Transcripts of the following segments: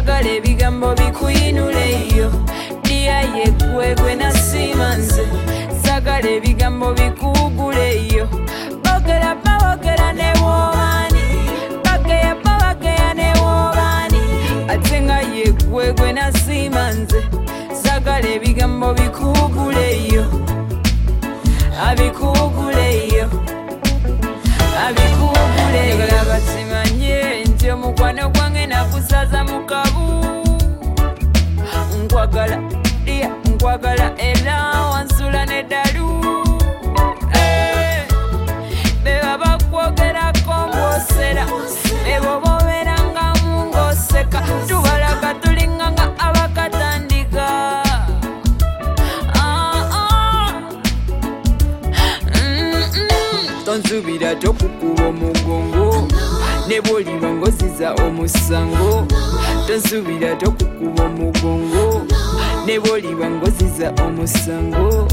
sagala ebigambo bikuyinule yo dia yegwegwe nasimanze sagala ebigambo bikugule yo bogera bawogera ne wobani bageya bawageya ne wobani ate nga yegwegwe nasimanze sagala ebigambo bikugule yo abikugule yo abikugule yo basimanye nti omukwano gwange nakusaza mu kabu nkwagala era wansula neddalu beba bakwogerako ng'osera ebo boberanga ng'oseka tubalaga tulinganga abakatandika tonzubira tokukuba omugongo ne bw'oliba ng'oziza omusango tonzubira tokukuba omugongo ne bw'oliba ng'oziza omusango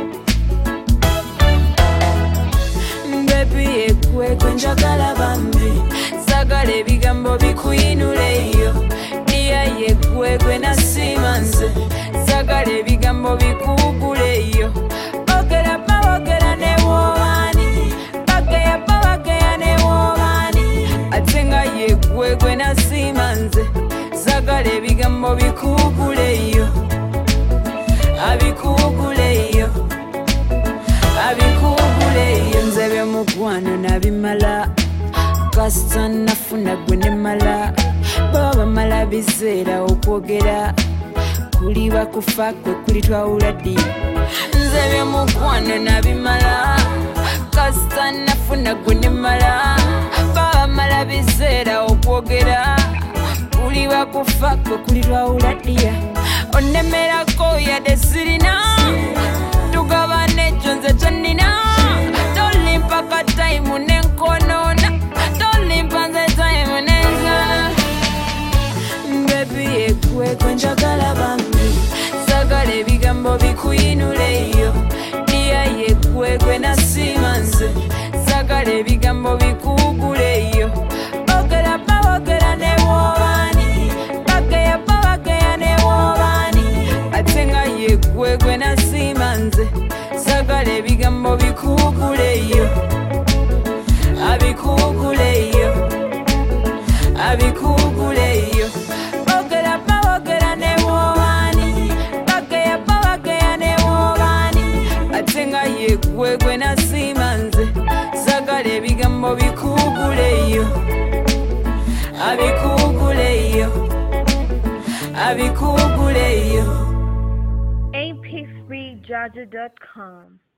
bebi ekwekwe njagala bambi sagala ebigambo bikuyinule yo dia yekwekwe nasimanze sagala ebigambo bikugule yo bogera bawogera ne wobani bageya bawageya ne wobani ate nga yekwekwe nasimanze sagala ebigambo bikugule yo abikugule yo abikugule yo nze by'omukwano nabimala kasita nafuna gwe ne mala baba bamala biseera okwogera kuli bakufa kwe kuli twawula ddi nze by'omukwano nabimala kasita nafuna gwe ne mala baba bamala biseera okwogera kuli bakufa kwe kuli twawula ddi onemerako yadde sirina tugabane ekyo nze kyenina tolimpa ka tayimu nenkonoona tolimpa nze tayimu nenzana bebi ekwekwe njagala bambi sagala ebigambo bikuyinule yo dia yekwekwe nasimanze sagala ebigambo bikugule yo bogera bawogera ne wobani bageya bawageya ne wobani ate nga yekwekwe nasimanze sagala ebigambo bikugule yo abikugule yo abikugule yo bogera bawogera ne wobani bageya bawageya ne wobani ate nga yekwekwe nasimanze sagala ebigambo bikugule yo abikugule yo abikugule yo mp3jaja.com